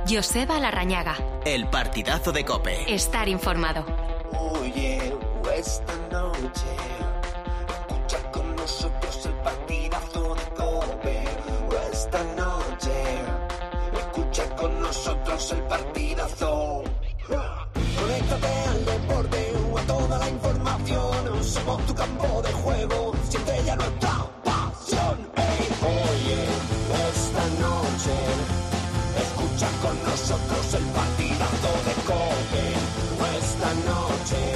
Joseba Larrañaga. El partidazo de COPE. Estar informado. Oye, esta noche escucha con nosotros el partidazo de COPE. Esta noche escucha con nosotros el partidazo. Conéctate al deporte o a toda la información. Somos tu campo de juego. Siente ya nuestra pasión. Hey, oye, esta noche escucha con nosotros el partidazo de COPE. Esta noche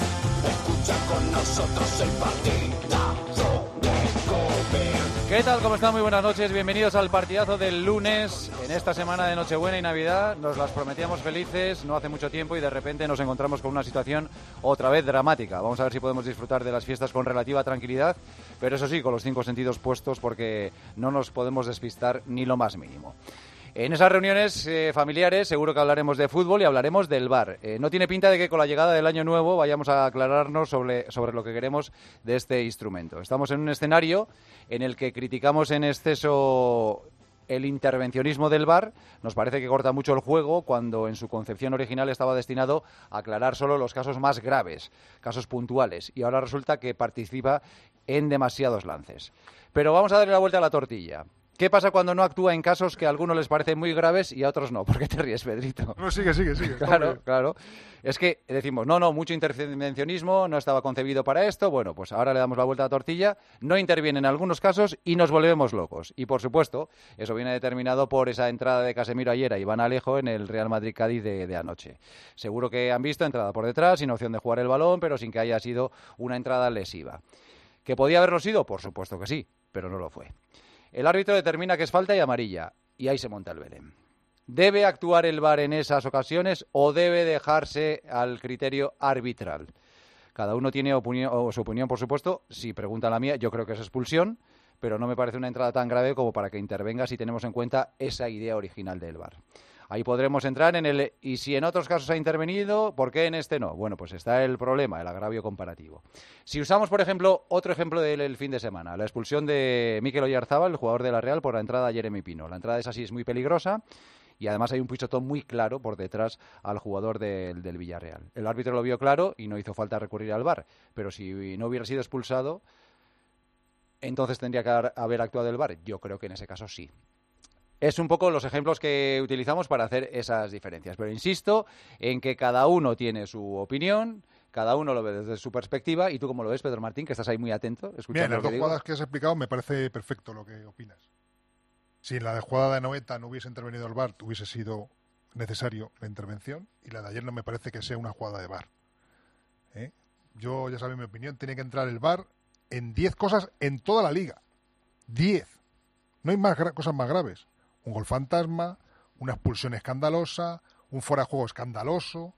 escucha con nosotros el partidazo de COPE. ¿Qué tal? ¿Cómo están? Muy buenas noches. Bienvenidos al partidazo del lunes. En esta semana de Nochebuena y Navidad nos las prometíamos felices no hace mucho tiempo y de repente nos encontramos con una situación otra vez dramática. Vamos a ver si podemos disfrutar de las fiestas con relativa tranquilidad, pero eso sí, con los 5 sentidos puestos porque no nos podemos despistar ni lo más mínimo. En esas reuniones familiares seguro que hablaremos de fútbol y hablaremos del VAR. No tiene pinta de que con la llegada del año nuevo vayamos a aclararnos sobre lo que queremos de este instrumento. Estamos en un escenario en el que criticamos en exceso el intervencionismo del VAR. Nos parece que corta mucho el juego cuando en su concepción original estaba destinado a aclarar solo los casos más graves, casos puntuales, y ahora resulta que participa en demasiados lances. Pero vamos a darle la vuelta a la tortilla. ¿Qué pasa cuando no actúa en casos que a algunos les parecen muy graves y a otros no? ¿Por qué te ríes, Pedrito? No, sigue. Claro. Es que decimos, no, mucho intervencionismo, no estaba concebido para esto. Bueno, pues ahora le damos la vuelta a la tortilla, no interviene en algunos casos y nos volvemos locos. Y, por supuesto, eso viene determinado por esa entrada de Casemiro ayer a Iván Alejo en el Real Madrid-Cádiz de anoche. Seguro que han visto entrada por detrás, sin opción de jugar el balón, pero sin que haya sido una entrada lesiva. ¿Que podía haberlo sido? Por supuesto que sí, pero no lo fue. El árbitro determina que es falta y amarilla, y ahí se monta el Belén. ¿Debe actuar el VAR en esas ocasiones o debe dejarse al criterio arbitral? Cada uno tiene su opinión, por supuesto. Si pregunta la mía, yo creo que es expulsión, pero no me parece una entrada tan grave como para que intervenga si tenemos en cuenta esa idea original del VAR. Ahí podremos entrar en el y si en otros casos ha intervenido, ¿por qué en este no? Bueno, pues está el problema, el agravio comparativo. Si usamos, por ejemplo, otro ejemplo del fin de semana, la expulsión de Mikel Oyarzabal, el jugador de la Real, por la entrada a Jeremy Pino. La entrada esa sí es muy peligrosa y además hay un pisotón muy claro por detrás al jugador del Villarreal. El árbitro lo vio claro y no hizo falta recurrir al VAR, pero si no hubiera sido expulsado, entonces tendría que haber actuado el VAR. Yo creo que en ese caso sí. Es un poco los ejemplos que utilizamos para hacer esas diferencias. Pero insisto en que cada uno tiene su opinión, cada uno lo ve desde su perspectiva. ¿Y tú cómo lo ves, Pedro Martín, que estás ahí muy atento? Bien, las dos jugadas que has explicado me parece perfecto lo que opinas. Si en la jugada de Anoeta no hubiese intervenido el VAR, hubiese sido necesario la intervención. Y la de ayer no me parece que sea una jugada de VAR. Yo, ya sabéis mi opinión, tiene que entrar el VAR en 10 cosas en toda la liga. 10. No hay más cosas más graves. Un gol fantasma, una expulsión escandalosa, un fuera de juego escandaloso,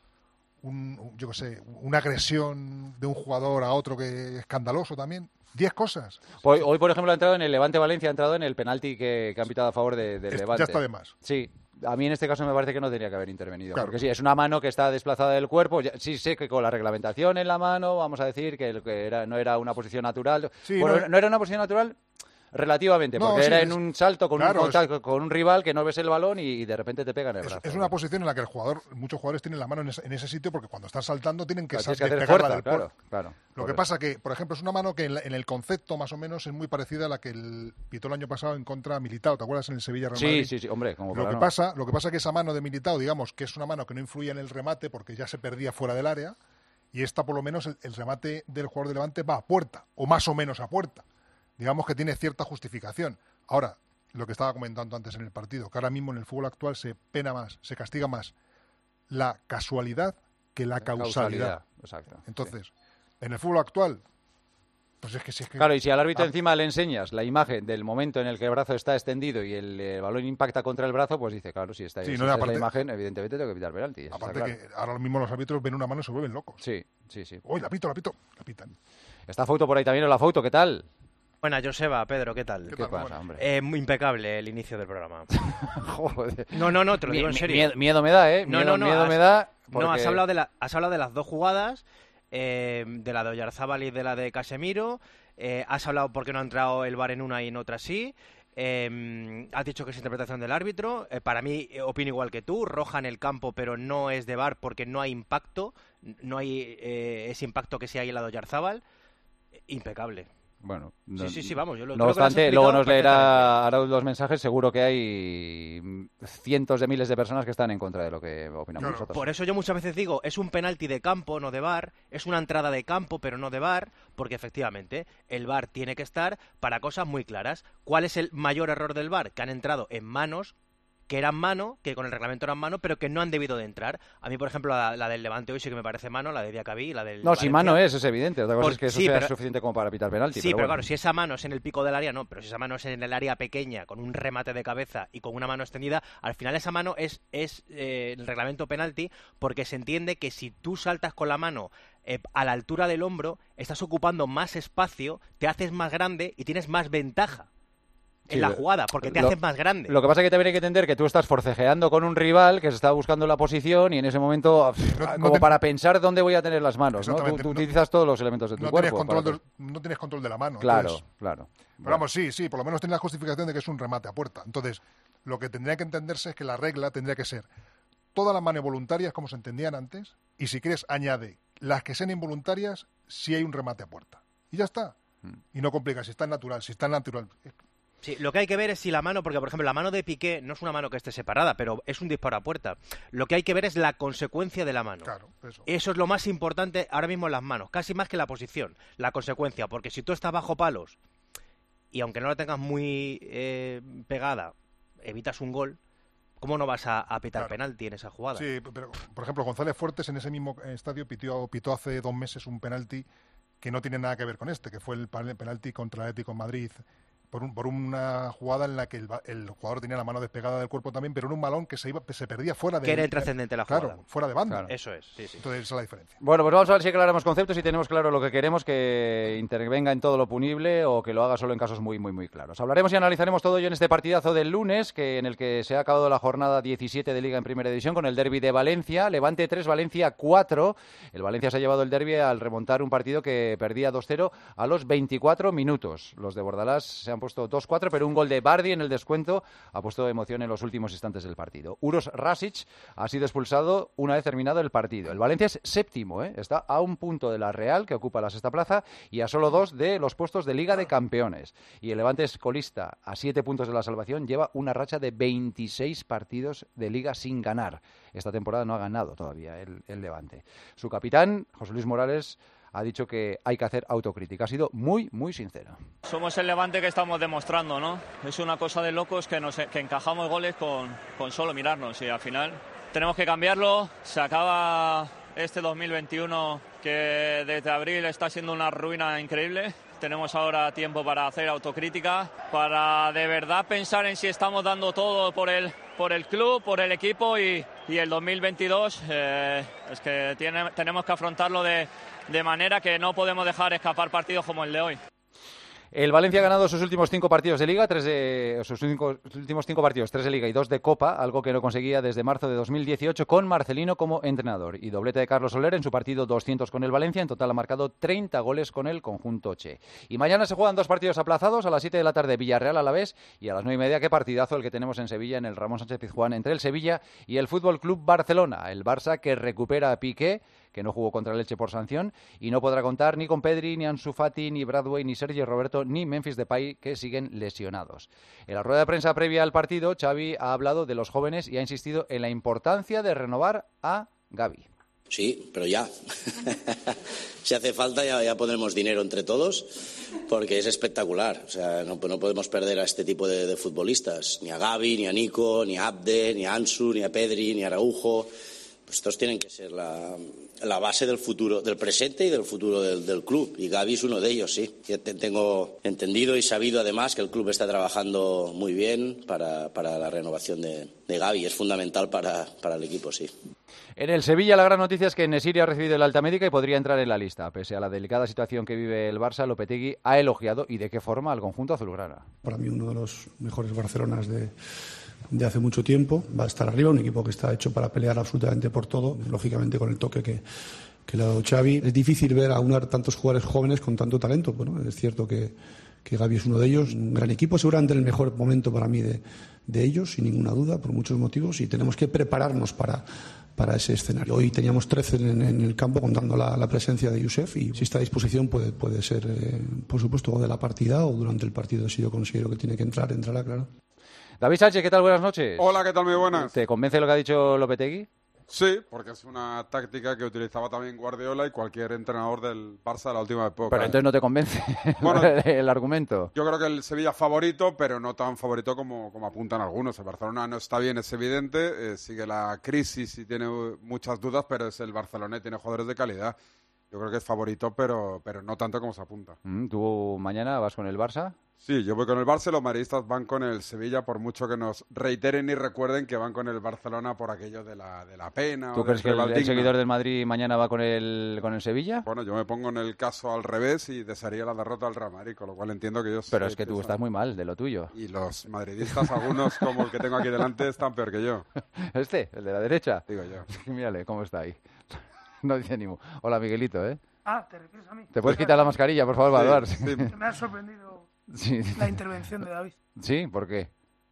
una agresión de un jugador a otro que es escandaloso también. 10 cosas. Hoy, por ejemplo, ha entrado en el Levante-Valencia, ha entrado en el penalti que han pitado a favor del Levante. Ya está de más. Sí, a mí en este caso me parece que no tendría que haber intervenido. Claro. Porque sí, es una mano que está desplazada del cuerpo. Sí sé que con la reglamentación en la mano, vamos a decir que no era una posición natural. Sí, bueno, no era una posición natural relativamente, porque era en un salto con un contacto con un rival que no ves el balón y de repente te pega en el brazo. Es una posición en la que muchos jugadores tienen la mano en ese sitio porque cuando están saltando tienen que hacer fuerza, claro. Lo que pasa que, por ejemplo, es una mano que en el concepto más o menos es muy parecida a la que pitó el año pasado en contra de Militao, ¿te acuerdas? En el Sevilla-Real Madrid. Sí, hombre. Lo que pasa es que esa mano de Militao, digamos, que es una mano que no influía en el remate porque ya se perdía fuera del área y esta por lo menos el remate del jugador de Levante va a puerta, o más o menos a puerta. Digamos que tiene cierta justificación. Ahora, lo que estaba comentando antes en el partido, que ahora mismo en el fútbol actual se pena más, se castiga más la casualidad que la causalidad. Exacto. Entonces, en el fútbol actual, pues es que... Claro, y si al árbitro encima le enseñas la imagen del momento en el que el brazo está extendido y el balón impacta contra el brazo, pues dice, claro, si está ahí la imagen, evidentemente tengo que pitar penalti. Aparte que ahora mismo los árbitros ven una mano y se vuelven locos. Sí. Uy, la pitan. Está Fouto por ahí también. Hola, Fouto, ¿qué tal? Buenas, Joseba, Pedro, ¿qué tal? ¿Qué pasa, hombre? Impecable el inicio del programa. Joder. No, te lo digo en serio. Miedo me da, ¿eh? Miedo me da. Porque... No, has hablado de las dos jugadas, de la de Oyarzabal y de la de Casemiro. Has hablado porque no ha entrado el VAR en una y en otra sí. Has dicho que es interpretación del árbitro. Para mí, opino igual que tú. Roja en el campo, pero no es de VAR porque no hay impacto. No hay ese impacto que sí hay en la de Oyarzábal. Impecable. Bueno, sí, vamos. Yo no obstante, luego nos leerá Araúz los mensajes. Seguro que hay cientos de miles de personas que están en contra de lo que opinamos nosotros. Por eso yo muchas veces digo, es un penalti de campo, no de VAR. Es una entrada de campo, pero no de VAR. Porque efectivamente, el VAR tiene que estar para cosas muy claras. ¿Cuál es el mayor error del VAR? Que han entrado en manos que eran mano, que con el reglamento eran mano, pero que no han debido de entrar. A mí, por ejemplo, la del Levante hoy sí que me parece mano, la de Diacabí, la del No, si mano es evidente. Otra cosa es que eso sea suficiente como para pitar penalti. Sí, pero claro, si esa mano es en el pico del área, no. Pero si esa mano es en el área pequeña, con un remate de cabeza y con una mano extendida, al final esa mano es el reglamento penalti, porque se entiende que si tú saltas con la mano a la altura del hombro, estás ocupando más espacio, te haces más grande y tienes más ventaja en la jugada, porque te haces más grande. Lo que pasa es que también hay que entender que tú estás forcejeando con un rival que se está buscando la posición y en ese momento, para pensar dónde voy a tener las manos, ¿no? Tú utilizas todos los elementos de tu cuerpo. No tienes control de la mano. Claro, entonces, claro. Pero vamos, sí, por lo menos tiene la justificación de que es un remate a puerta. Entonces, lo que tendría que entenderse es que la regla tendría que ser todas las manos voluntarias como se entendían antes, y si quieres añade las que sean involuntarias si hay un remate a puerta. Y ya está. Y no complicas, si está natural. Sí, lo que hay que ver es si la mano, porque por ejemplo la mano de Piqué no es una mano que esté separada, pero es un disparo a puerta. Lo que hay que ver es la consecuencia de la mano. Claro, eso es lo más importante ahora mismo en las manos, casi más que la posición, la consecuencia, porque si tú estás bajo palos y aunque no la tengas muy pegada, evitas un gol, ¿cómo no vas a pitar penalti en esa jugada? Sí, pero por ejemplo González Fuertes en ese mismo estadio pitó hace 2 meses un penalti que no tiene nada que ver con que fue el penalti contra el Atlético de Madrid, por una jugada en la que el jugador tenía la mano despegada del cuerpo también, pero en un balón que se perdía fuera de... Que era intrascendente la jugada. Claro, fuera de banda. Claro. Eso es, sí. Entonces esa es la diferencia. Bueno, pues vamos a ver si aclaramos conceptos y tenemos claro lo que queremos, que intervenga en todo lo punible o que lo haga solo en casos muy, muy, muy claros. Hablaremos y analizaremos todo ello en este partidazo del lunes, en el que se ha acabado la jornada 17 de Liga en Primera División con el derbi de Valencia. Levante 3, Valencia 4. El Valencia se ha llevado el derbi al remontar un partido que perdía 2-0 a los 24 minutos. Los de Bordalás se han puesto 2-4, pero un gol de Bardi en el descuento ha puesto emoción en los últimos instantes del partido. Uros Rasic ha sido expulsado una vez terminado el partido. El Valencia es séptimo, está a un punto de la Real, que ocupa la sexta plaza, y a solo 2 de los puestos de Liga de Campeones. Y el Levante es colista a 7 puntos de la salvación, lleva una racha de 26 partidos de Liga sin ganar. Esta temporada no ha ganado todavía el Levante. Su capitán, José Luis Morales, ha dicho que hay que hacer autocrítica. Ha sido muy, muy sincero. Somos el Levante que estamos demostrando, ¿no? Es una cosa de locos que encajamos goles con solo mirarnos y al final tenemos que cambiarlo. Se acaba este 2021 que desde abril está siendo una ruina increíble. Tenemos ahora tiempo para hacer autocrítica, para de verdad pensar en si estamos dando todo por el club, por el equipo y el 2022 es que tenemos que afrontarlo de manera que no podemos dejar escapar partidos como el de hoy. El Valencia ha ganado sus últimos 5 partidos de Liga, 3 de Liga y 2 de Copa, algo que no conseguía desde marzo de 2018 con Marcelino como entrenador. Y doblete de Carlos Soler en su partido 200 con el Valencia. En total ha marcado 30 goles con el conjunto Che. Y mañana se juegan 2 partidos aplazados, a las 7 de la tarde Villarreal Alavés y a las 9:30 qué partidazo el que tenemos en Sevilla, en el Ramón Sánchez Pizjuán, entre el Sevilla y el Fútbol Club Barcelona. El Barça que recupera a Piqué, que no jugó contra el Elche por sanción, y no podrá contar ni con Pedri, ni Ansu Fati, ni Bradway, ni Sergio Roberto, ni Memphis Depay, que siguen lesionados. En la rueda de prensa previa al partido, Xavi ha hablado de los jóvenes y ha insistido en la importancia de renovar a Gavi. Sí, pero ya. Si hace falta ya pondremos dinero entre todos, porque es espectacular. O sea, no podemos perder a este tipo de futbolistas, ni a Gavi, ni a Nico, ni a Abde, ni a Ansu, ni a Pedri, ni a Araujo. Pues estos tienen que ser la base del futuro, del presente y del futuro del club. Y Gavi es uno de ellos, sí. Ya tengo entendido y sabido además que el club está trabajando muy bien para la renovación de Gavi. Es fundamental para el equipo, sí. En el Sevilla la gran noticia es que Nesiri ha recibido el alta médica y podría entrar en la lista. Pese a la delicada situación que vive el Barça, Lopetegui ha elogiado, y de qué forma, al conjunto azulgrana. Para mí uno de los mejores Barcelonas de hace mucho tiempo, va a estar arriba, un equipo que está hecho para pelear absolutamente por todo, lógicamente con el toque que le ha dado Xavi. Es difícil ver aunar tantos jugadores jóvenes con tanto talento. Bueno, es cierto que Gavi es uno de ellos. Un gran equipo, seguramente el mejor momento para mí de ellos, sin ninguna duda, por muchos motivos, y tenemos que prepararnos para ese escenario. Hoy teníamos 13 en el campo contando la presencia de Youssef, y si está a disposición puede ser, por supuesto, o de la partida o durante el partido, si yo considero que tiene que entrar, entrará, claro. David Sánchez, ¿qué tal? Buenas noches. Hola, ¿qué tal? Muy buenas. ¿Te convence lo que ha dicho Lopetegui? Sí, porque es una táctica que utilizaba también Guardiola y cualquier entrenador del Barça de la última época. Pero entonces no te convence bueno, el argumento. Yo creo que el Sevilla favorito, pero no tan favorito como apuntan algunos. El Barcelona no está bien, es evidente, sigue la crisis y tiene muchas dudas, pero es el Barcelona y tiene jugadores de calidad. Yo creo que es favorito, pero no tanto como se apunta. ¿Tú mañana vas con el Barça? Sí, yo voy con el Barça, los madridistas van con el Sevilla, por mucho que nos reiteren y recuerden que van con el Barcelona por aquello de la pena. ¿Tú crees que el seguidor del Madrid mañana va con el Sevilla? Bueno, yo me pongo en el caso al revés y desearía la derrota al Real Madrid, con lo cual entiendo que ellos... Pero es que tú estás muy mal de lo tuyo. Y los madridistas, algunos como el que tengo aquí delante, están peor que yo. ¿El de la derecha? Digo yo. Mírale, cómo está ahí. No dice ni mu. Hola, Miguelito, ¿eh? Ah, ¿te refieres a mí? ¿Te puedes quitar la mascarilla, por favor, Baduar? Sí. Me ha sorprendido la intervención de David. ¿Sí? ¿Por qué?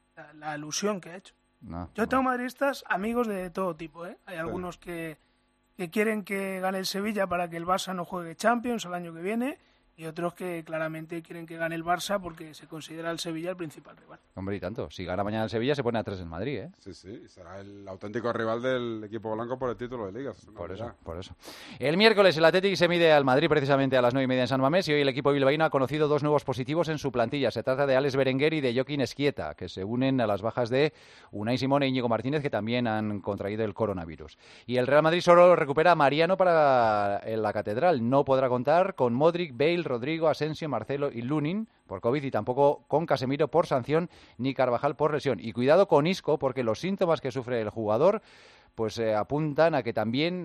La alusión que ha hecho. No, Yo tengo madridistas amigos de todo tipo, ¿eh? Hay algunos que quieren que gane el Sevilla para que el Barça no juegue Champions el año que viene, y otros que claramente quieren que gane el Barça porque se considera el Sevilla el principal rival. Hombre, y tanto. Si gana mañana el Sevilla, se pone a 3 en Madrid, ¿eh? Sí, será el auténtico rival del equipo blanco por el título de Liga. Por eso. El miércoles el Athletic se mide al Madrid precisamente a las 9:30 en San Mamés, y hoy el equipo bilbaíno ha conocido 2 nuevos positivos en su plantilla. Se trata de Alex Berenguer y de Joaquín Esquieta, que se unen a las bajas de Unai Simón e Íñigo Martínez, que también han contraído el coronavirus. Y el Real Madrid solo recupera a Mariano para la Catedral. No podrá contar con Modric, Bale, Rodrigo, Asensio, Marcelo y Lunin por COVID, y tampoco con Casemiro por sanción ni Carvajal por lesión. Y cuidado con Isco, porque los síntomas que sufre el jugador pues apuntan a que también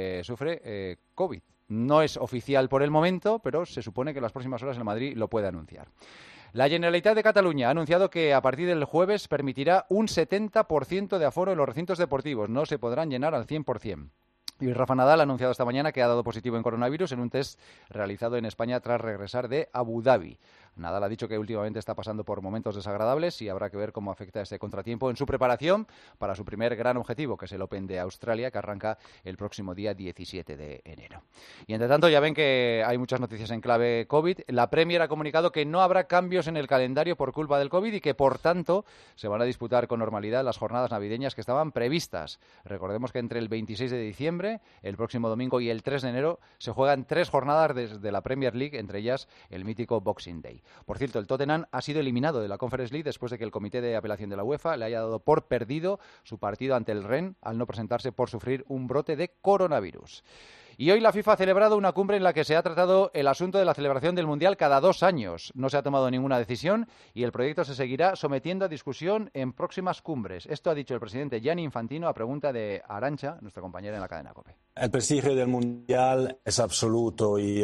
sufre COVID. No es oficial por el momento, pero se supone que en las próximas horas el Madrid lo puede anunciar. La Generalitat de Cataluña ha anunciado que a partir del jueves permitirá un 70% de aforo en los recintos deportivos. No se podrán llenar al 100%. Y Rafa Nadal ha anunciado esta mañana que ha dado positivo en coronavirus en un test realizado en España tras regresar de Abu Dhabi. Nadal ha dicho que últimamente está pasando por momentos desagradables y habrá que ver cómo afecta este contratiempo en su preparación para su primer gran objetivo, que es el Open de Australia, que arranca el próximo día 17 de enero. Y entre tanto, ya ven que hay muchas noticias en clave COVID. La Premier ha comunicado que no habrá cambios en el calendario por culpa del COVID y que, por tanto, se van a disputar con normalidad las jornadas navideñas que estaban previstas. Recordemos que entre el 26 de diciembre, el próximo domingo, y el 3 de enero se juegan 3 jornadas desde la Premier League, entre ellas el mítico Boxing Day. Por cierto, el Tottenham ha sido eliminado de la Conference League después de que el Comité de Apelación de la UEFA le haya dado por perdido su partido ante el Rennes al no presentarse por sufrir un brote de coronavirus. Y hoy la FIFA ha celebrado una cumbre en la que se ha tratado el asunto de la celebración del Mundial cada 2 años. No se ha tomado ninguna decisión y el proyecto se seguirá sometiendo a discusión en próximas cumbres. Esto ha dicho el presidente Gianni Infantino a pregunta de Arantxa, nuestra compañera en la cadena COPE. El prestigio del Mundial es absoluto y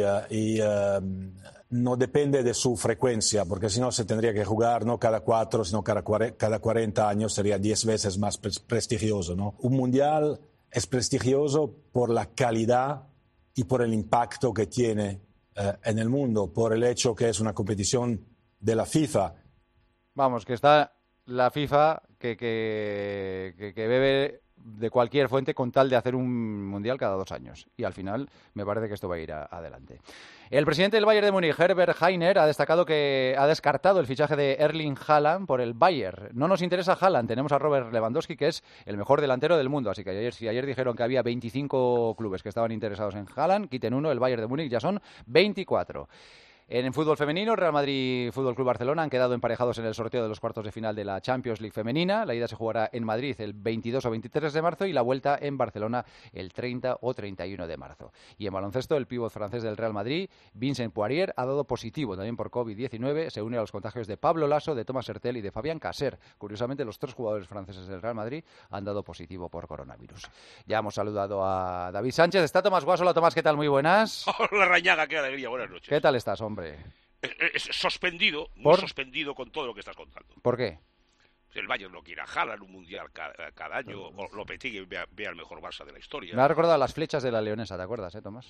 no depende de su frecuencia, porque si no se tendría que jugar no cada 4, sino cada 40 años, sería 10 veces más prestigioso, ¿no? Un Mundial es prestigioso por la calidad y por el impacto que tiene en el mundo, por el hecho que es una competición de la FIFA. Vamos, que está la FIFA que bebe de cualquier fuente con tal de hacer un mundial cada 2 años. Y al final me parece que esto va a ir adelante. El presidente del Bayern de Múnich, Herbert Hainer, ha destacado que ha descartado el fichaje de Erling Haaland por el Bayern. No nos interesa Haaland, tenemos a Robert Lewandowski, que es el mejor delantero del mundo. Así que si ayer dijeron que había 25 clubes que estaban interesados en Haaland, quiten uno, el Bayern de Múnich ya son 24. En fútbol femenino, Real Madrid y Fútbol Club Barcelona han quedado emparejados en el sorteo de los cuartos de final de la Champions League femenina. La ida se jugará en Madrid el 22 o 23 de marzo y la vuelta en Barcelona el 30 o 31 de marzo. Y en baloncesto, el pívot francés del Real Madrid, Vincent Poirier, ha dado positivo también por COVID-19. Se une a los contagios de Pablo Laso, de Thomas Hertel y de Fabián Caser. Curiosamente, los 3 jugadores franceses del Real Madrid han dado positivo por coronavirus. Ya hemos saludado a David Sánchez. Está Tomás Guas. Hola, Tomás, ¿qué tal? Muy buenas. Hola, Rañaga, qué alegría. Buenas noches. ¿Qué tal estás, hombre? Suspendido, muy ¿Por? suspendido con todo lo que estás contando. ¿Por qué? El Bayern no quiere a Haaland un mundial cada año, o Lopetegui vea el mejor Barça de la historia. Me ha recordado las flechas de la Leonesa, ¿te acuerdas, Tomás?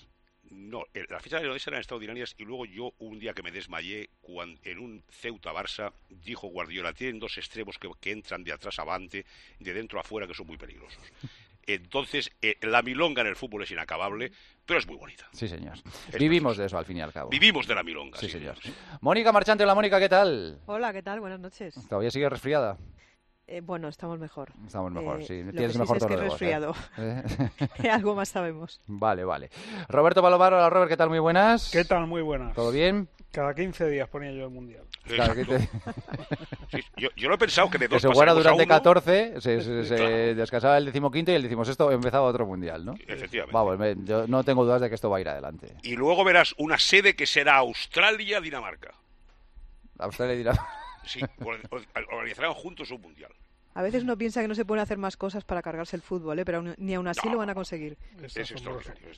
No, las fichas de Leonesa eran extraordinarias y luego yo un día que me desmayé en un Ceuta-Barça dijo Guardiola, tienen dos extremos que entran de atrás avante, de dentro a afuera, que son muy peligrosos. Entonces, la milonga en el fútbol es inacabable, pero es muy bonita. Sí, señor. Vivimos de eso, al fin y al cabo. Vivimos de la milonga. Sí, señor. Mónica Marchante, hola Mónica, ¿qué tal? Hola, ¿qué tal? Buenas noches. ¿Todavía sigues resfriada? Bueno, estamos mejor. Estamos mejor, sí. Lo Tienes que mejor sí es que tono de voz, resfriado. Algo más sabemos. Vale. Roberto Palomar, hola Robert, ¿qué tal? Muy buenas. ¿Qué tal? Muy buenas. ¿Todo bien? Cada 15 días ponía yo el Mundial. Claro, sí, yo lo he pensado que de dos que se jugara durante a uno. 14, se descansaba el 15º y el 16º empezaba otro Mundial, ¿no? Efectivamente. Vamos, yo no tengo dudas de que esto va a ir adelante. Y luego verás una sede que será Australia-Dinamarca. Australia y Dinamarca. Sí, organizarán juntos un Mundial. A veces uno piensa que no se pueden hacer más cosas para cargarse el fútbol, pero ni aún así lo van a conseguir. Es extraordinario.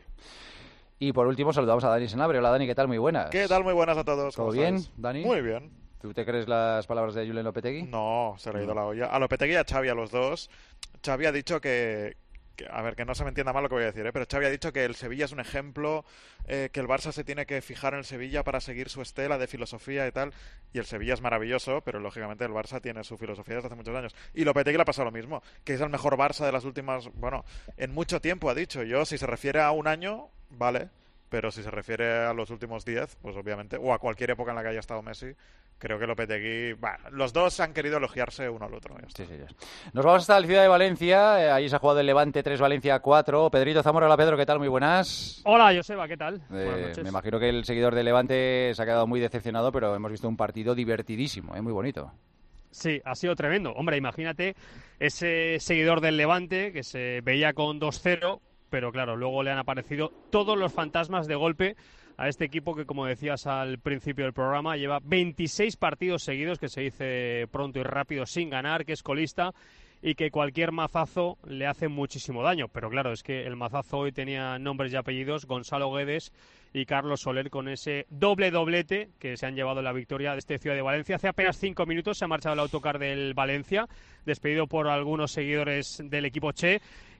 Y por último saludamos a Dani Senabre. Hola Dani, ¿qué tal? Muy buenas. ¿Qué tal? Muy buenas a todos. ¿Todo bien, Dani? Muy bien. ¿Tú te crees las palabras de Julen Lopetegui? No, se le ha ido la olla. A Lopetegui y a Xavi, a los dos. Xavi ha dicho que a ver, que no se me entienda mal lo que voy a decir, pero Xavi ha dicho que el Sevilla es un ejemplo, que el Barça se tiene que fijar en el Sevilla para seguir su estela de filosofía y tal, y el Sevilla es maravilloso, pero lógicamente el Barça tiene su filosofía desde hace muchos años. Y Lopetegui le ha pasado lo mismo, que es el mejor Barça de las últimas, bueno, en mucho tiempo ha dicho. Yo, si se refiere a un año, vale, pero si se refiere a los últimos 10, pues obviamente, o a cualquier época en la que haya estado Messi, creo que Lopetegui... Bueno, los dos han querido elogiarse uno al otro. Sí. Nos vamos hasta la ciudad de Valencia. Ahí se ha jugado el Levante 3, Valencia 4. Pedrito Zamora, hola Pedro, ¿qué tal? Muy buenas. Hola, Joseba, ¿qué tal? Buenas noches. Me imagino que el seguidor del Levante se ha quedado muy decepcionado, pero hemos visto un partido divertidísimo, muy bonito. Sí, ha sido tremendo. Hombre, imagínate ese seguidor del Levante que se veía con 2-0, pero claro, luego le han aparecido todos los fantasmas de golpe a este equipo que, como decías al principio del programa, lleva 26 partidos seguidos, que se dice pronto y rápido, sin ganar, que es colista y que cualquier mazazo le hace muchísimo daño. Pero claro, es que el mazazo hoy tenía nombres y apellidos, Gonzalo Guedes y Carlos Soler, con ese doblete que se han llevado la victoria de este Ciudad de Valencia. Hace apenas 5 minutos se ha marchado el autocar del Valencia, despedido por algunos seguidores del equipo Che.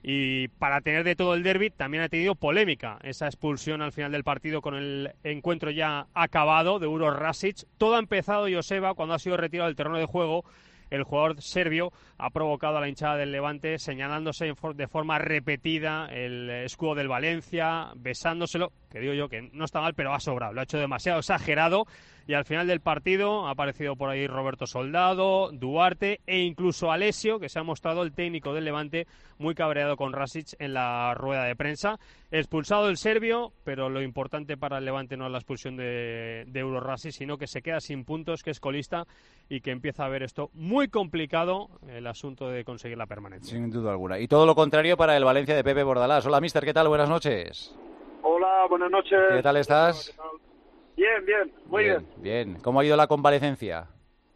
Y para tener de todo el derbi también ha tenido polémica esa expulsión al final del partido con el encuentro ya acabado de Uroš Rasić. Todo ha empezado, Joseba, cuando ha sido retirado del terreno de juego. El jugador serbio ha provocado a la hinchada del Levante señalándose de forma repetida el escudo del Valencia, besándoselo, que digo yo que no está mal, pero ha sobrado, lo ha hecho demasiado exagerado. Y al final del partido ha aparecido por ahí Roberto Soldado, Duarte e incluso Alessio, que se ha mostrado el técnico del Levante muy cabreado con Rasić en la rueda de prensa. Expulsado el serbio, pero lo importante para el Levante no es la expulsión de Uroš Rasić, sino que se queda sin puntos, que es colista y que empieza a ver esto muy complicado, el asunto de conseguir la permanencia. Sin duda alguna. Y todo lo contrario para el Valencia de Pepe Bordalás. Hola, mister, ¿qué tal? Buenas noches. Hola, buenas noches. ¿Qué tal estás? ¿Qué tal? Bien, muy bien. Bien. ¿Cómo ha ido la convalecencia?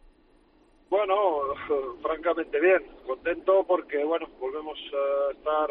Bueno, francamente bien. Contento porque, bueno, volvemos a estar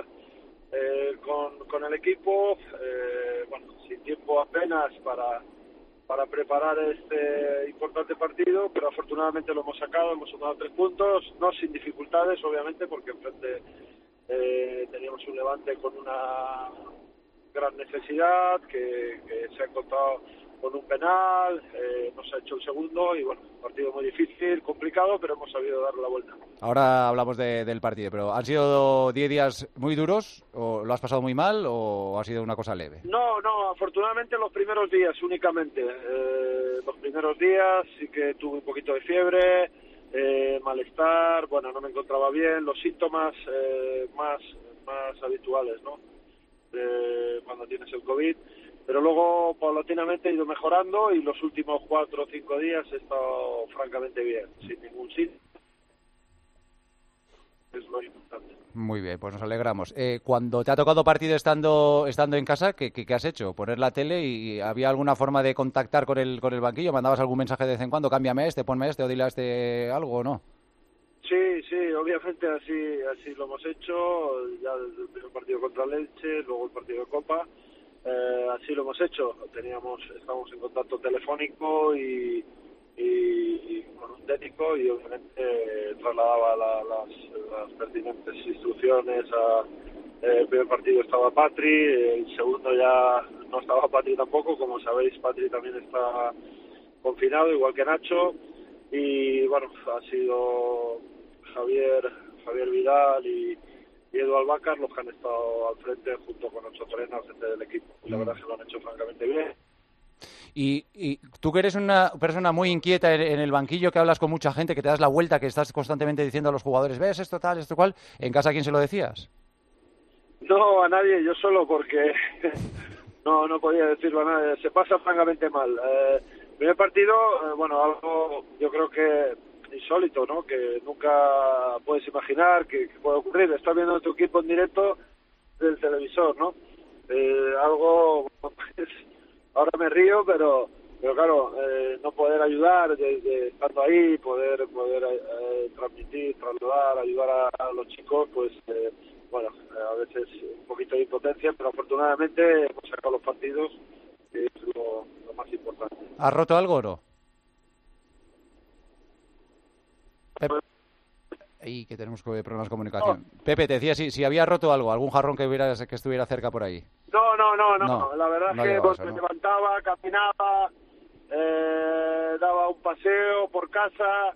con el equipo, bueno, sin tiempo apenas para preparar este importante partido, pero afortunadamente lo hemos sacado, hemos sumado 3 puntos, no sin dificultades, obviamente, porque enfrente teníamos un Levante con una gran necesidad, que se ha encontrado con un penal, nos ha hecho el segundo y bueno, partido muy difícil, complicado, pero hemos sabido darle la vuelta. Ahora hablamos del partido, pero ¿han sido 10 días muy duros o lo has pasado muy mal o ha sido una cosa leve? No, afortunadamente los primeros días únicamente. Los primeros días sí que tuve un poquito de fiebre, malestar, bueno, no me encontraba bien, los síntomas más habituales, ¿no? Cuando tienes el COVID. Pero luego, paulatinamente, he ido mejorando y los últimos 4 o 5 días he estado francamente bien, sin ningún síntoma. Es lo importante. Muy bien, pues nos alegramos. Cuando te ha tocado partido estando en casa, ¿qué has hecho? ¿Poner la tele y había alguna forma de contactar con el banquillo? ¿Mandabas algún mensaje de vez en cuando? Cámbiame ponme o dile a algo o no. Sí, obviamente así lo hemos hecho, ya desde el primer partido contra Elche, luego el partido de Copa. Así lo hemos hecho. Estamos en contacto telefónico y con un técnico y obviamente trasladaba las pertinentes instrucciones. El primer partido estaba Patri, el segundo ya no estaba Patri tampoco, como sabéis Patri también está confinado, igual que Nacho, y bueno, ha sido Javier Vidal y Edu Albácar los que han estado al frente junto con Nacho Torena al frente del equipo. Y la verdad es que lo han hecho francamente bien. Y tú que eres una persona muy inquieta en el banquillo, que hablas con mucha gente, que te das la vuelta, que estás constantemente diciendo a los jugadores, ves esto tal, esto cual, ¿en casa a quién se lo decías? No, a nadie, yo solo, porque no podía decirlo a nadie. Se pasa francamente mal. Primer partido, bueno, algo yo creo que insólito, ¿no? Que nunca puedes imaginar que puede ocurrir. Estás viendo tu equipo en directo del televisor, ¿no? Algo, pues, ahora me río, pero claro, no poder ayudar desde estando ahí, poder transmitir, trasladar, ayudar a los chicos, pues bueno, a veces un poquito de impotencia, pero afortunadamente hemos sacado los partidos, que es lo más importante. ¿Has roto algo o no? Ahí que tenemos problemas de comunicación. No. Pepe, te decía si había roto algo, algún jarrón que estuviera cerca por ahí. No. La verdad es que pues, me levantaba, caminaba, daba un paseo por casa.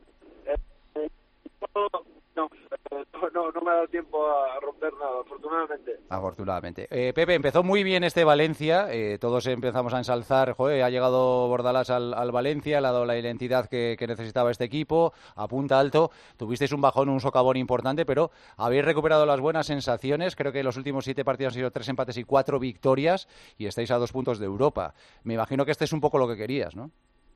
No me ha dado tiempo a romper nada, afortunadamente. Pepe, empezó muy bien este Valencia, todos empezamos a ensalzar, ha llegado Bordalás al Valencia, le ha dado la identidad que necesitaba este equipo, a punta alto, tuvisteis un bajón, un socavón importante, pero habéis recuperado las buenas sensaciones, creo que los últimos 7 partidos han sido 3 empates y 4 victorias, y estáis a 2 puntos de Europa. Me imagino que este es un poco lo que querías, ¿no?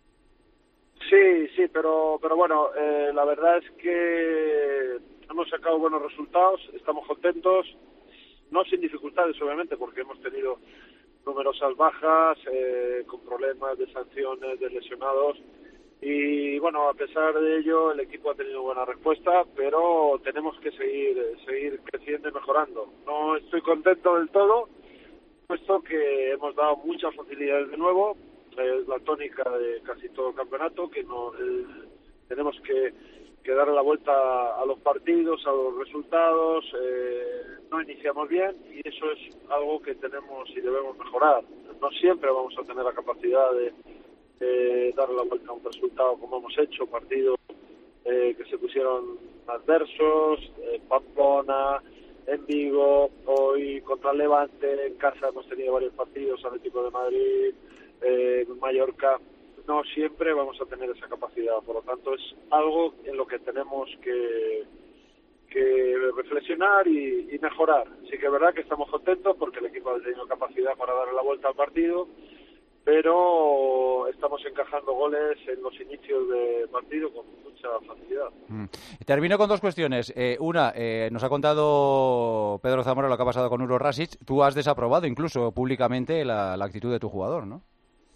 Sí, pero bueno, la verdad es que hemos sacado buenos resultados, estamos contentos, no sin dificultades obviamente, porque hemos tenido numerosas bajas, con problemas de sanciones, de lesionados, y bueno, a pesar de ello el equipo ha tenido buena respuesta, pero tenemos que seguir creciendo y mejorando. No estoy contento del todo, puesto que hemos dado muchas facilidades de nuevo. Es la tónica de casi todo el campeonato, que tenemos que darle la vuelta a los partidos, a los resultados, no iniciamos bien y eso es algo que tenemos y debemos mejorar. No siempre vamos a tener la capacidad de darle la vuelta a un resultado como hemos hecho, partidos que se pusieron adversos, Pamplona, en Vigo, hoy contra el Levante, en casa hemos tenido varios partidos, Atlético de Madrid, Mallorca. No siempre vamos a tener esa capacidad, por lo tanto es algo en lo que tenemos que reflexionar y mejorar. Sí que es verdad que estamos contentos porque el equipo ha tenido capacidad para darle la vuelta al partido, pero estamos encajando goles en los inicios de partido con mucha facilidad. Termino con 2 cuestiones. Una, nos ha contado Pedro Zamora lo que ha pasado con Uroš Rasić. Tú has desaprobado incluso públicamente la actitud de tu jugador, ¿no?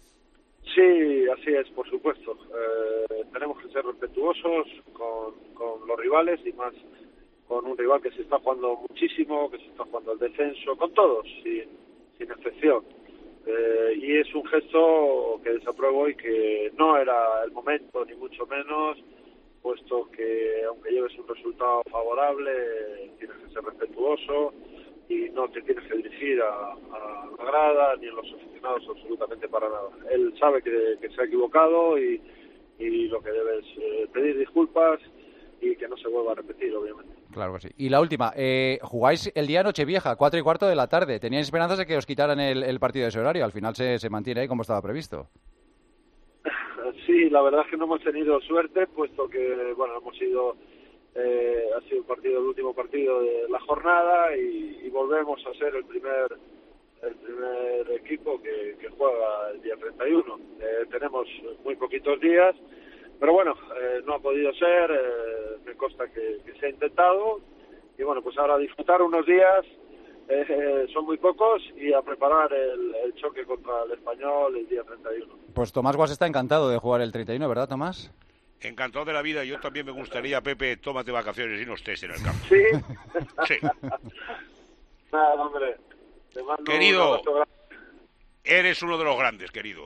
Sí, así es, por supuesto. Tenemos que ser respetuosos con los rivales y más con un rival que se está jugando muchísimo, que se está jugando el descenso, con todos, sin excepción. Y es un gesto que desapruebo y que no era el momento, ni mucho menos, puesto que aunque lleves un resultado favorable, tienes que ser respetuoso y no te tienes que dirigir a la grada ni a los aficionados absolutamente para nada. Él sabe que se ha equivocado y lo que debe es pedir disculpas y que no se vuelva a repetir, obviamente. Claro que sí. Y la última, jugáis el día Nochevieja, 4:15 de la tarde. ¿Teníais esperanzas de que os quitaran el partido de ese horario? Al final se mantiene ahí como estaba previsto. Sí, la verdad es que no hemos tenido suerte, puesto que, bueno, ha sido el último partido de la jornada y volvemos a ser el primer equipo que juega el día 31. Tenemos muy poquitos días, pero bueno, no ha podido ser, me consta que se ha intentado y bueno, pues ahora a disfrutar unos días, son muy pocos y a preparar el choque contra el Español el día 31. Pues Tomás Guas está encantado de jugar el 31, ¿verdad, Tomás? Encantado de la vida. Yo también me gustaría, Pepe, tómate vacaciones y no estés en el campo. ¿Sí? Sí. Nada, hombre. Te mando querido, eres uno de los grandes, querido.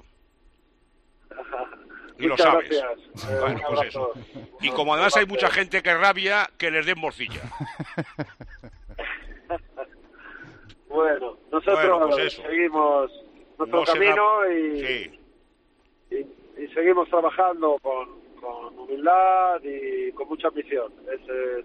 Y lo sabes. Gracias. Bueno, pues eso. Y como además hay mucha gente que rabia, que les den morcilla. Bueno, nosotros pues seguimos nuestro camino y seguimos trabajando con humildad y con mucha ambición. Ese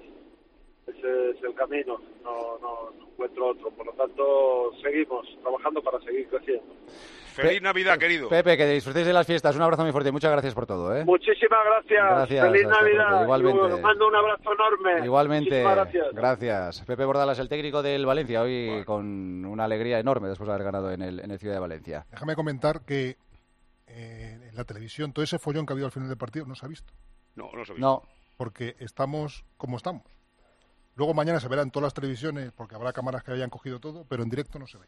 es el camino, no encuentro otro. Por lo tanto, seguimos trabajando para seguir creciendo. Feliz Navidad, querido. Pepe, que disfrutéis de las fiestas. Un abrazo muy fuerte y muchas gracias por todo, ¿eh? Muchísimas gracias. Feliz Navidad. Igualmente. Os mando un abrazo enorme. Igualmente. Gracias. Gracias. Pepe Bordalas, el técnico del Valencia, hoy con una alegría enorme después de haber ganado en el Ciudad de Valencia. Déjame comentar que en la televisión todo ese follón que ha habido al final del partido no se ha visto. No se ha visto. No. Porque estamos como estamos. Luego mañana se verá en todas las televisiones porque habrá cámaras que hayan cogido todo, pero en directo no se ve.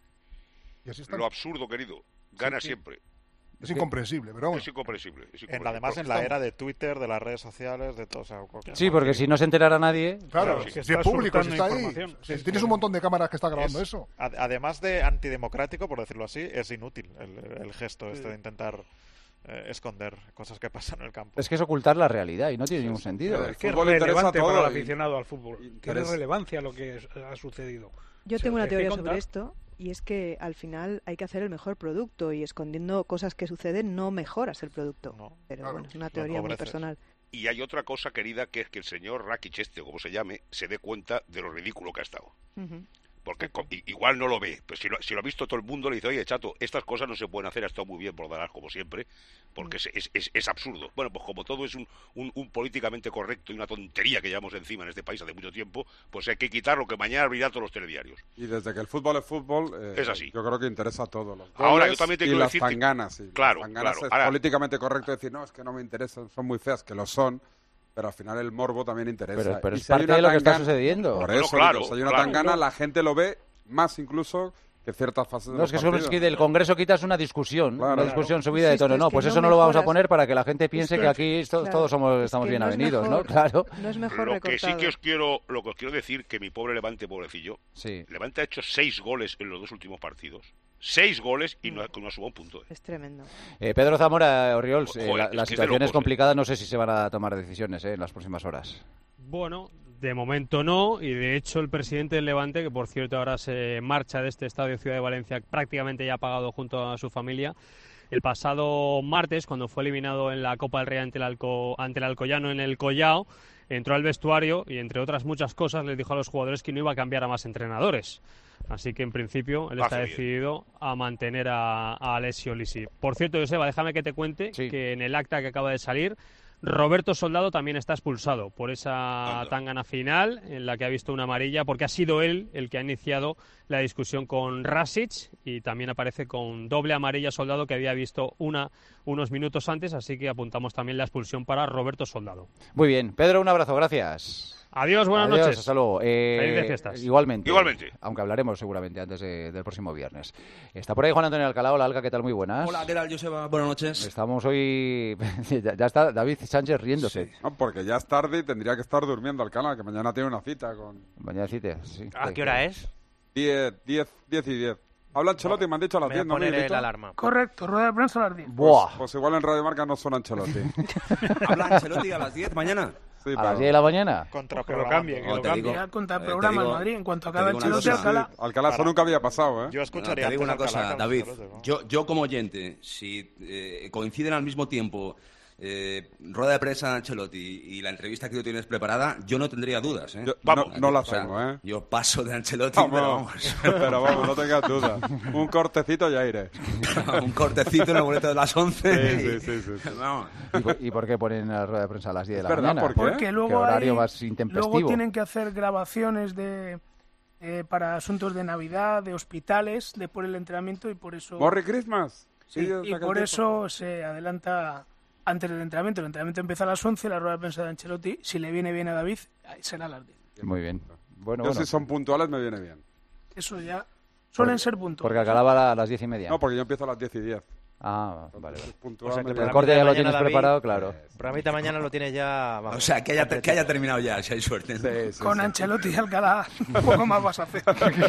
Y así está. Lo absurdo, querido. Gana siempre. Es incomprensible, pero vamos. Es incomprensible. Además, en la era de Twitter, de las redes sociales, de todo. O sea, sí, porque si no se enterara nadie... Claro, si es público, si está ahí. Tienes un montón de cámaras que está grabando eso. Además de antidemocrático, por decirlo así, es inútil el gesto de intentar esconder cosas que pasan en el campo. Es que es ocultar la realidad y no tiene ningún sentido. Es que es relevante para el aficionado al fútbol. Tiene relevancia lo que ha sucedido. Yo tengo una teoría sobre esto. Y es que al final hay que hacer el mejor producto y escondiendo cosas que suceden no mejoras el producto. Pero claro, bueno, es una teoría muy personal. Y hay otra cosa, querida, que es que el señor Rakic, o como se llame, se dé cuenta de lo ridículo que ha estado. Porque igual no lo ve, pero si lo ha visto todo el mundo, le dice, oye, chato, estas cosas no se pueden hacer, ha estado muy bien Bordalas, como siempre, porque es absurdo. Bueno, pues como todo es un políticamente correcto y una tontería que llevamos encima en este país hace mucho tiempo, pues hay que quitarlo, que mañana abrirá todos los telediarios. Y desde que el fútbol es fútbol, es así. Yo creo que interesa a todos. Los ahora, yo también te quiero las decir tanganas. Claro, las tanganas claro. Es políticamente correcto decir, no, es que no me interesan, son muy feas, que lo son. Pero al final el morbo también interesa. Pero es parte de lo que está sucediendo. Por eso, claro, si hay una tangana, la gente lo ve más incluso que ciertas fases de los partidos. Es que del Congreso quitas una discusión, subida de tono. Es no, que pues no eso no lo vamos a mejoras. poner para que la gente piense que aquí todos estamos bien avenidos, ¿no? Claro. No es mejor lo que sí recortado. lo que os quiero decir, que mi pobre Levante, pobrecillo, Levante ha hecho 6 goles en los 2 últimos partidos. 6 goles y no ha sumado un punto. Es tremendo. Pedro Zamora, Oriols, la situación es locos, complicada, no sé si se van a tomar decisiones en las próximas horas. Bueno, de momento no, y de hecho el presidente del Levante, que por cierto ahora se marcha de este estadio Ciudad de Valencia prácticamente ya pagado junto a su familia, el pasado martes, cuando fue eliminado en la Copa del Rey ante el Alcoyano en el Collao, entró al vestuario y entre otras muchas cosas les dijo a los jugadores que no iba a cambiar a más entrenadores. Así que en principio él está decidido a mantener a Alessio Lisi. Por cierto, Joseba, déjame que te cuente que en el acta que acaba de salir, Roberto Soldado también está expulsado por esa tangana final en la que ha visto una amarilla, porque ha sido él el que ha iniciado la discusión con Rasic y también aparece con doble amarilla Soldado, que había visto unos minutos antes, así que apuntamos también la expulsión para Roberto Soldado. Muy bien, Pedro, un abrazo, gracias. Adiós, buenas noches. Hasta luego. Felices fiestas. Igualmente. Aunque hablaremos seguramente antes del próximo viernes. Está por ahí Juan Antonio Alcalá. Hola, Alca, ¿qué tal? Muy buenas. Hola, ¿qué tal, Joseba? Buenas noches. Estamos hoy... ya está David Sánchez riéndose. Sí. No, porque ya es tarde y tendría que estar durmiendo Alcalá, que mañana tiene una cita con... Mañana cita, sí. ¿A qué hora es? 10 y 10. Habla Ancelotti, me han dicho a las 10, ¿no? Voy a poner la alarma. Correcto, rueda de prensa a las 10. Pues igual en Radio Marca no suena Ancelotti. ¿Habla Ancelotti a las 10 mañana? Sí, ¿A las 10 de la mañana? Que lo cambie, que lo cambie. Ya contraprograma en Madrid. En cuanto acabe Ancelotti, Alcalá. Alcalá, eso nunca había pasado, ¿eh? Yo escucharía. Te digo una cosa, David. Yo como oyente, si coinciden al mismo tiempo rueda de prensa de Ancelotti y la entrevista que tú tienes preparada, yo no tendría dudas, ¿eh? No la tengo, ¿eh? Yo paso de Ancelotti, pero vamos, no tengas dudas. Un cortecito ya iré. Un cortecito en el boleto de las 11. Sí. Vamos. ¿Y por qué ponen la rueda de prensa a las 10 de la verdad, mañana? ¿por qué? Porque luego ¿Qué horario más intempestivo? Luego tienen que hacer grabaciones para asuntos de Navidad, de hospitales, de por el entrenamiento y por eso... ¿Merry Christmas? Sí, y por eso se adelanta antes del entrenamiento. El entrenamiento empieza a las 11, la rueda de prensa de Ancelotti, si le viene bien a David, será a las 10. Muy bien. Yo si son puntuales me viene bien. Eso ya suelen ser puntuales. Porque acababa a las 10:30. No, porque yo empiezo a las 10:10. Ah, vale. O sea, que el corte ya lo tienes preparado, claro. El programita mañana lo tienes ya... O sea, que haya terminado ya, si hay suerte. Con Ancelotti y Alcalá, un poco más vas a hacer.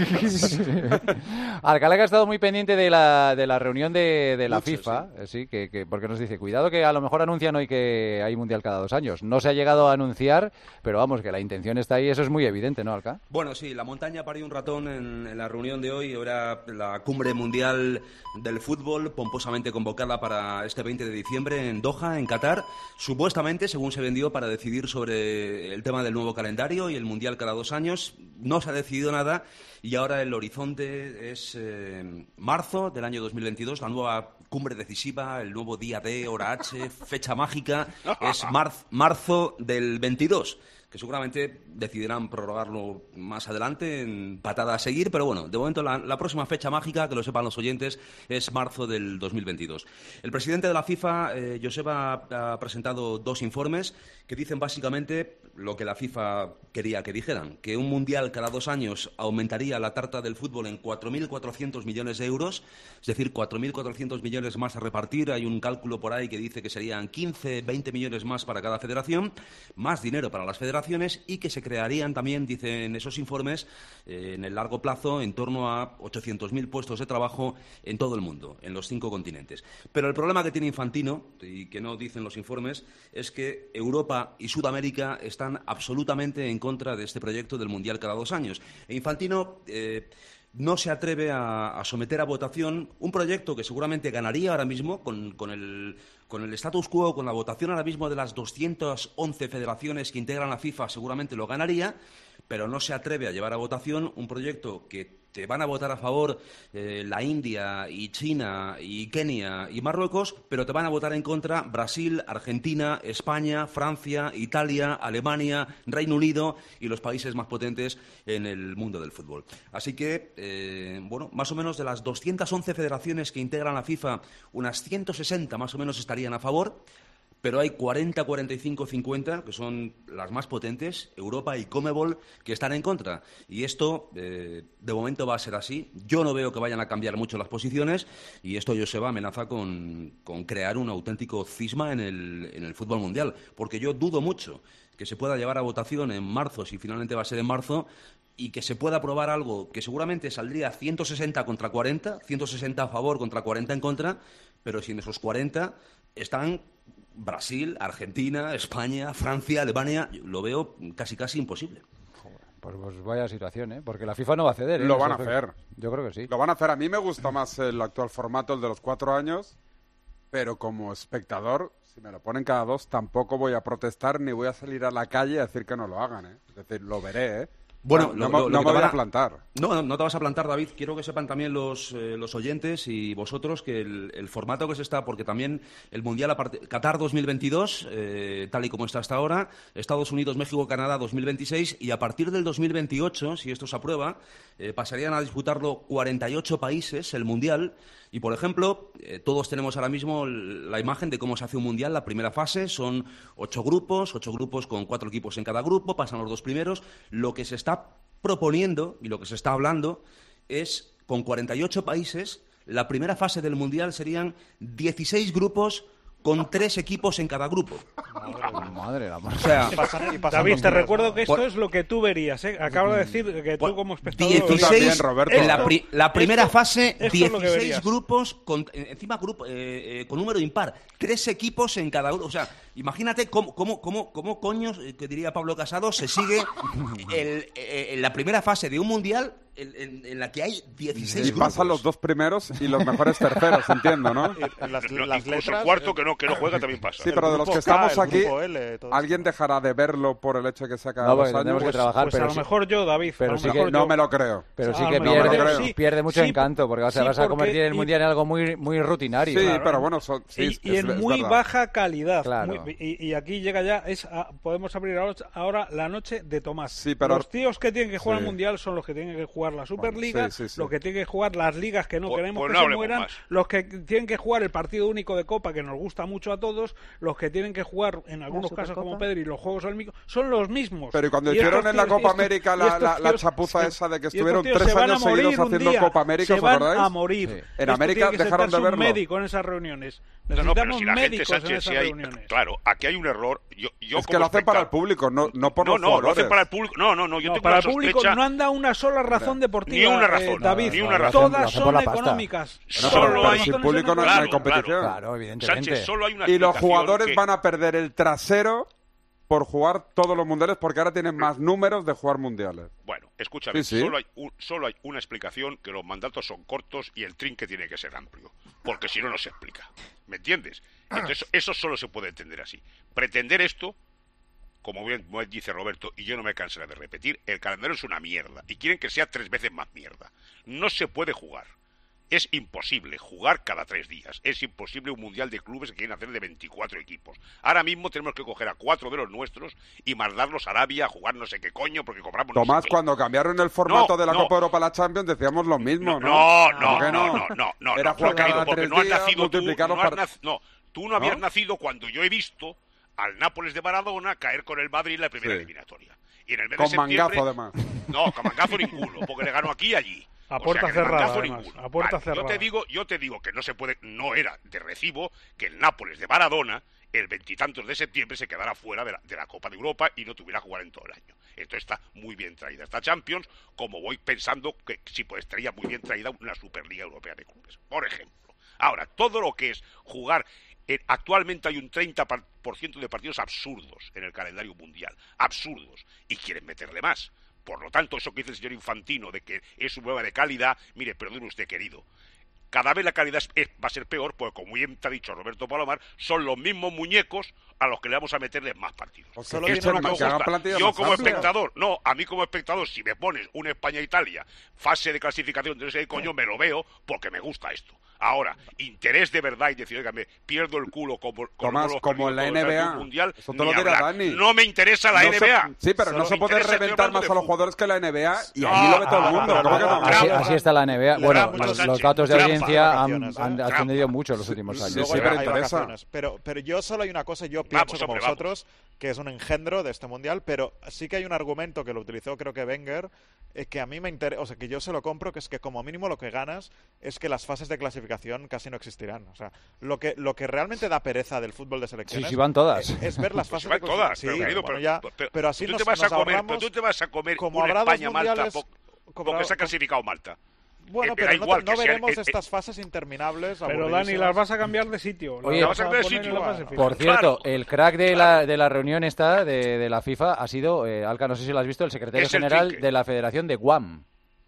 Alcalá que ha estado muy pendiente de la reunión de la FIFA, sí, porque nos dice, cuidado que a lo mejor anuncian hoy que hay Mundial cada 2 años. No se ha llegado a anunciar, pero vamos, que la intención está ahí, eso es muy evidente, ¿no, Alcalá? Bueno, sí, la montaña parió un ratón en la reunión de hoy. Era la cumbre mundial del fútbol, pomposamente convocada para este 20 de diciembre en Doha, en Qatar, supuestamente, según se vendió, para decidir sobre el tema del nuevo calendario y el Mundial cada 2 años. No se ha decidido nada y ahora el horizonte es marzo del año 2022, la nueva cumbre decisiva, el nuevo día D, hora H, fecha mágica, es marzo del 22. Que seguramente decidirán prorrogarlo más adelante en patada a seguir, pero bueno, de momento la próxima fecha mágica, que lo sepan los oyentes, es marzo del 2022. El presidente de la FIFA, Joseba, ha presentado 2 informes que dicen básicamente lo que la FIFA quería que dijeran, que un mundial cada 2 años aumentaría la tarta del fútbol en 4.400 millones de euros, es decir, 4.400 millones más a repartir. Hay un cálculo por ahí que dice que serían 15, 20 millones más para cada federación, más dinero para las federaciones, y que se crearían también, dicen esos informes, en el largo plazo, en torno a 800.000 puestos de trabajo en todo el mundo, en los 5 continentes. Pero el problema que tiene Infantino, y que no dicen los informes, es que Europa y Sudamérica están absolutamente en contra de este proyecto del Mundial cada 2 años. E Infantino no se atreve a someter a votación un proyecto que seguramente ganaría ahora mismo con el status quo, con la votación ahora mismo de las 211 federaciones que integran la FIFA, seguramente lo ganaría, pero no se atreve a llevar a votación un proyecto que te van a votar a favor la India y China y Kenia y Marruecos, pero te van a votar en contra Brasil, Argentina, España, Francia, Italia, Alemania, Reino Unido y los países más potentes en el mundo del fútbol. Así que, bueno, más o menos de las 211 federaciones que integran la FIFA, unas 160 más o menos estarían a favor, pero hay 40, 45, 50, que son las más potentes, Europa y Conmebol, que están en contra. Y esto, de momento, va a ser así. Yo no veo que vayan a cambiar mucho las posiciones y esto, Joseba, amenaza con crear un auténtico cisma en el fútbol mundial. Porque yo dudo mucho que se pueda llevar a votación en marzo, si finalmente va a ser en marzo, y que se pueda aprobar algo que seguramente saldría 160 contra 40, 160 a favor contra 40 en contra, pero si en esos 40 están Brasil, Argentina, España, Francia, Alemania, lo veo casi imposible. Pues vaya situación, ¿eh? Porque la FIFA no va a ceder, ¿eh? Lo van a hacer. Yo creo que sí. Lo van a hacer. A mí me gusta más el actual formato, el de los 4 años, pero como espectador, si me lo ponen cada 2, tampoco voy a protestar ni voy a salir a la calle a decir que no lo hagan, ¿eh? Es decir, lo veré, ¿eh? Bueno, no me voy a plantar. No te vas a plantar, David. Quiero que sepan también los oyentes y vosotros que el formato que se está, porque también el Mundial Qatar 2022, tal y como está hasta ahora, Estados Unidos, México, Canadá 2026, y a partir del 2028, si esto se aprueba, pasarían a disputarlo 48 países, el Mundial. Y, por ejemplo, todos tenemos ahora mismo la imagen de cómo se hace un mundial. La primera fase son 8 grupos con 4 equipos en cada grupo, pasan los 2 primeros. Lo que se está proponiendo y lo que se está hablando es, con 48 países, la primera fase del mundial serían 16 grupos con 3 equipos en cada grupo. Madre la o sea, David, te recuerdo que esto es lo que tú verías, ¿eh? Acabo de decir que tú como espectador... 16, Roberto. en la primera fase, esto 16 grupos, con número impar. 3 equipos en cada grupo. O sea, imagínate cómo coños, que diría Pablo Casado, se sigue en la primera fase de un mundial en la que hay 16 y grupos. pasan los 2 primeros y los mejores terceros, entiendo, ¿no? Incluso el cuarto que no juega también pasa. Sí, pero de los que estamos aquí, ¿alguien dejará de verlo por el hecho de que se acabe los años? Que trabajar, pues pero a lo mejor yo, David. Pero sí que no me lo creo. Pero sí que pierde mucho encanto, porque vas a convertir el mundial en algo muy rutinario. Sí, claro, pero bueno, y en muy baja calidad. Claro. Y aquí llega ya, podemos abrir ahora la noche de Tomás. Sí, pero los tíos que tienen que jugar al mundial son los que tienen que jugar jugar la Superliga, sí. los que tienen que jugar las ligas que no queremos pues que no se mueran, más. los que tienen que jugar el partido único de Copa, que nos gusta mucho a todos, los que tienen que jugar, en algunos casos como Pedri, los Juegos Olímpicos, son los mismos. Pero cuando hicieron en la Copa América la chapuza esa de que estuvieron 3 años seguidos haciendo Copa América, ¿os acordáis? Se van a morir. Sí. En América dejaron de verlo. Un médico en esas reuniones. No, pero si la gente, médicos Sánchez, en esas reuniones. Claro, aquí hay un error. Yo es que lo hacen para el público, no por los jugadores. No, lo hacen para el público. No, yo tengo para una el público sospecha. no han dado una sola razón deportiva. Ni una razón, David. ni una razón. Todas son económicas. Solo hay sin público no hay competición. Claro, evidentemente. Sánchez, solo hay una y los jugadores que... van a perder el trasero por jugar todos los mundiales porque ahora tienen más números de jugar mundiales. Bueno, escúchame, sí. Solo hay una explicación, que los mandatos son cortos y el trinque tiene que ser amplio, porque si no, no se explica. ¿Me entiendes? Entonces, eso solo se puede entender así. Pretender esto, como bien dice Roberto, y yo no me cansaré de repetir, el calendario es una mierda, y quieren que sea 3 veces más mierda. No se puede jugar. Es imposible jugar cada 3 días. Es imposible un mundial de clubes que quieren hacer de 24 equipos. Ahora mismo tenemos que coger a 4 de los nuestros y mandarlos a Arabia a jugar no sé qué coño porque cobramos. Tomás, cuando cambiaron el formato de la Copa Europa a la Champions decíamos lo mismo, ¿no? No. Era jugar cada 3 días, multiplicar los partidos. Tú no habías nacido cuando yo he visto al Nápoles de Maradona caer con el Madrid en la primera eliminatoria. Y en el mes con de septiembre, mangazo, además. No, con mangazo ninguno, porque le ganó aquí y allí. A puerta cerrada, a puerta cerrada. Yo te digo que no se puede, no era de recibo que el Nápoles de Maradona el 20 y tantos de septiembre se quedara fuera de la Copa de Europa y no tuviera que jugar en todo el año. Esto está muy bien traída esta Champions, como voy pensando que sí pues estaría muy bien traída una Superliga Europea de Clubes, por ejemplo. Ahora, todo lo que es jugar, actualmente hay un 30% de partidos absurdos en el calendario mundial, absurdos, y quieren meterle más. Por lo tanto, eso que dice el señor Infantino de que es un problema de calidad, mire, perdone usted, querido, cada vez la calidad va a ser peor, porque como bien te ha dicho Roberto Palomar, son los mismos muñecos a los que le vamos a meterles más partidos. Esto no me gusta. Yo como espectador, a mí como espectador, si me pones un España-Italia, fase de clasificación de ese coño, me lo veo porque me gusta esto. Ahora, interés de verdad y decir, oiga, me pierdo el culo Tomás, como en la NBA, mundial, eso te lo dirá Dani. No me interesa la NBA. Sí, pero no se puede reventar más a los jugadores que la NBA y allí lo ve todo el mundo. ¿Cómo que no? Así está la NBA. Bueno, los datos de audiencia han ascendido mucho en los últimos años. Sí, pero interesa. Pero yo solo hay una cosa, yo pienso como vosotros, que es un engendro de este mundial, pero sí que hay un argumento que lo utilizó creo que Wenger, que a mí me interesa, o sea, que yo se lo compro, que es que como mínimo lo que ganas es que las fases de clasificación casi no existirán. O sea, lo que realmente da pereza del fútbol de selecciones sí, van todas. Es ver las fases de clasificación. Pero así tú nos ahorramos. Pero tú te vas a comer como una España-Malta porque se ha clasificado Malta. Bueno, pero no veremos estas fases interminables. Pero Dani, las vas a cambiar de sitio. Oye, por cierto, el crack de la reunión esta de la FIFA ha sido, Alca, no sé si lo has visto, el secretario general de la Federación de Guam.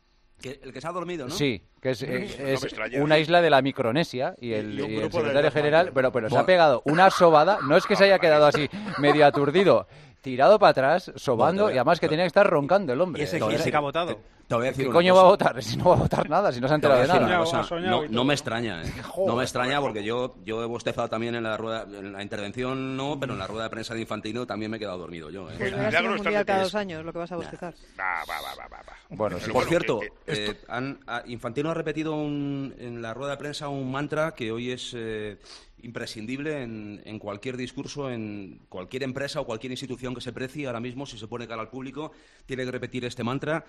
El que se ha dormido, ¿no? Sí, que es una isla de la Micronesia y el secretario general, pero se ha pegado una sobada, no es que se haya quedado así medio aturdido, tirado para atrás, sobando, y además que tenía que estar roncando el hombre. ¿Y ese que ha votado? ¿Qué coño va a votar? Si no va a votar nada, si no se ha enterado de nada. No me extraña, No me extraña porque yo he bostezado también en la intervención, pero en la rueda de prensa de Infantino también me he quedado dormido yo. Pues verás en un mundial cada 2 años lo que vas a bostezar. Bueno, sí. Por cierto, Infantino ha repetido en la rueda de prensa un mantra que hoy es imprescindible en cualquier discurso, en cualquier empresa o cualquier institución que se precie. Ahora mismo, si se pone cara al público, tiene que repetir este mantra.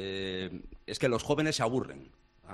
Es que los jóvenes se aburren.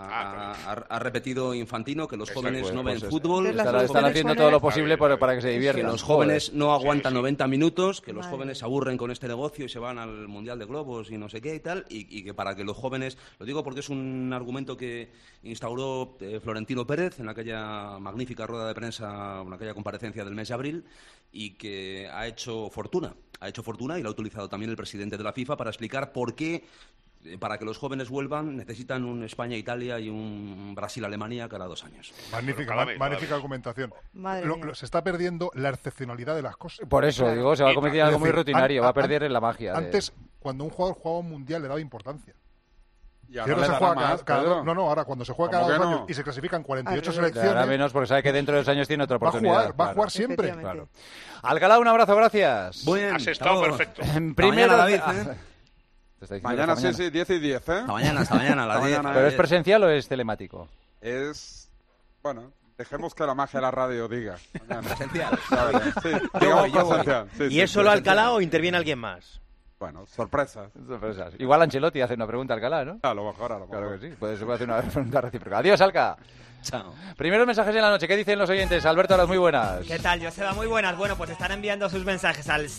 Ha repetido Infantino que los jóvenes no ven fútbol. Están haciendo todo lo posible para que se diviertan. Que los jóvenes no aguantan 90 minutos, que los jóvenes se aburren con este negocio y se van al Mundial de Globos y no sé qué y tal, y que para que los jóvenes... Lo digo porque es un argumento que instauró Florentino Pérez en aquella magnífica rueda de prensa, en aquella comparecencia del mes de abril, y que ha hecho fortuna y lo ha utilizado también el presidente de la FIFA para explicar por qué, para que los jóvenes vuelvan, necesitan un España-Italia y un Brasil-Alemania cada 2 años. Magnífica argumentación. Se está perdiendo la excepcionalidad de las cosas. Por eso, digo, se va a convertir en algo muy rutinario, va a perder la magia. Antes, cuando un jugador jugaba un mundial, le daba importancia. Y ahora se juega ahora cuando se juega cada 2 años y se clasifican 48 selecciones... Ahora menos porque sabe que dentro de 2 años tiene otra oportunidad. Va a jugar siempre. Claro. Alcalá, un abrazo, gracias. Muy bien. Has estado perfecto. Primero, David, Te está diciendo Mañana, que esta sí, 10 y 10, ¿eh? Hasta mañana, a las 10. ¿Pero es presencial o es telemático? Bueno, dejemos que la magia de la radio diga. Presencial. Sí, digamos presencial. ¿Y es solo Alcalá o interviene alguien más? Bueno, sorpresas. Igual Ancelotti hace una pregunta a Alcalá, ¿no? A lo mejor. Claro que sí, se puede hacer una pregunta recíproca. Adiós, Alca. Chao. Primeros mensajes en la noche. ¿Qué dicen los oyentes? Alberto, las muy buenas. ¿Qué tal, Joseba? Muy buenas. Bueno, pues están enviando sus mensajes al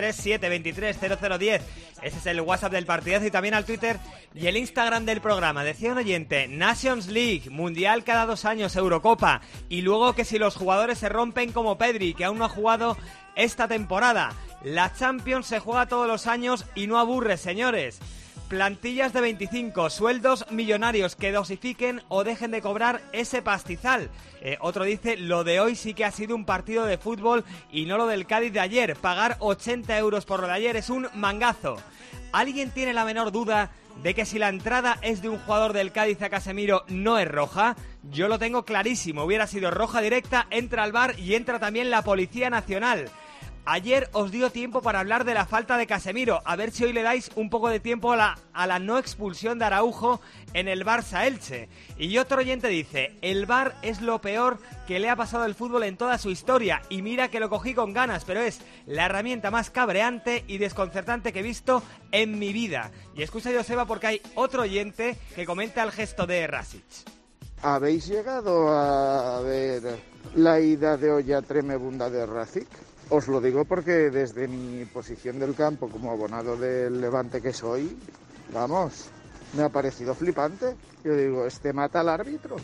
637230010. Ese es el WhatsApp del partidazo y también al Twitter y el Instagram del programa. Decía un oyente, Nations League, Mundial cada 2 años, Eurocopa. Y luego que si los jugadores se rompen como Pedri, que aún no ha jugado esta temporada. La Champions se juega todos los años y no aburre, señores. Plantillas de 25, sueldos millonarios que dosifiquen o dejen de cobrar ese pastizal. Otro dice, lo de hoy sí que ha sido un partido de fútbol y no lo del Cádiz de ayer. Pagar 80 euros por lo de ayer es un mangazo. ¿Alguien tiene la menor duda de que si la entrada es de un jugador del Cádiz a Casemiro no es roja? Yo lo tengo clarísimo, hubiera sido roja directa, entra al VAR y entra también la Policía Nacional. Ayer os dio tiempo para hablar de la falta de Casemiro. A ver si hoy le dais un poco de tiempo a la no expulsión de Araujo en el Barça-Elche. Y otro oyente dice, el VAR es lo peor que le ha pasado al fútbol en toda su historia. Y mira que lo cogí con ganas, pero es la herramienta más cabreante y desconcertante que he visto en mi vida. Y escucha, Joseba, porque hay otro oyente que comenta el gesto de Rasic. ¿Habéis llegado a ver la ida de olla tremebunda de Rasic? Os lo digo porque desde mi posición del campo como abonado del Levante que soy, vamos, me ha parecido flipante. Yo digo, mata al árbitro.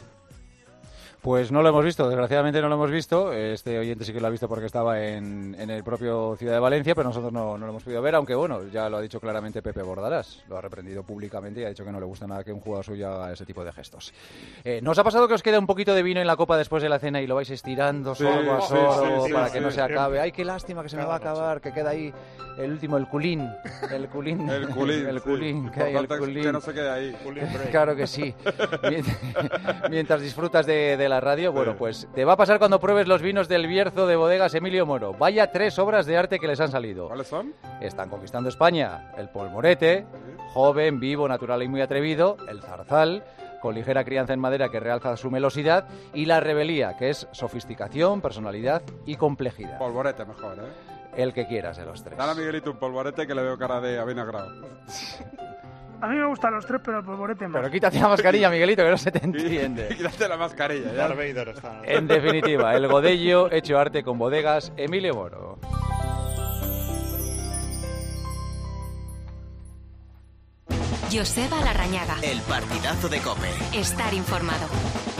Pues no lo hemos visto, desgraciadamente no lo hemos visto. Este oyente sí que lo ha visto porque estaba en el propio Ciudad de Valencia, pero nosotros no lo hemos podido ver, aunque bueno, ya lo ha dicho claramente Pepe Bordalás, lo ha reprendido públicamente y ha dicho que no le gusta nada que un jugador suyo haga ese tipo de gestos. ¿No os ha pasado que os queda un poquito de vino en la copa después de la cena y lo vais estirando sorbo a sorbo para que no se acabe? ¡Ay, qué lástima que se me va a acabar, que queda ahí el último, el culín! El culín, que hay el culín. Que no se quede ahí. Claro que sí. Mientras disfrutas de la radio, bueno, pues te va a pasar cuando pruebes los vinos del Bierzo de Bodegas Emilio Moro. Vaya 3 obras de arte que les han salido. ¿Cuáles son? Están conquistando España. El Polvorete, joven, vivo, natural y muy atrevido. El Zarzal, con ligera crianza en madera que realza su melosidad. Y la Rebelía, que es sofisticación, personalidad y complejidad. Polvorete mejor, ¿eh? El que quieras de los 3. Dale a Miguelito un polvorete que le veo cara de avinagrado. A mí me gustan los 3, pero el polvorete más. Pero quítate la mascarilla, Miguelito, que no se te entiende. Quítate la mascarilla. Darth Vader está. En definitiva, el Godello hecho arte con Bodegas Emilio Moro. Joseba Larrañaga. El partidazo de COPE. Estar informado.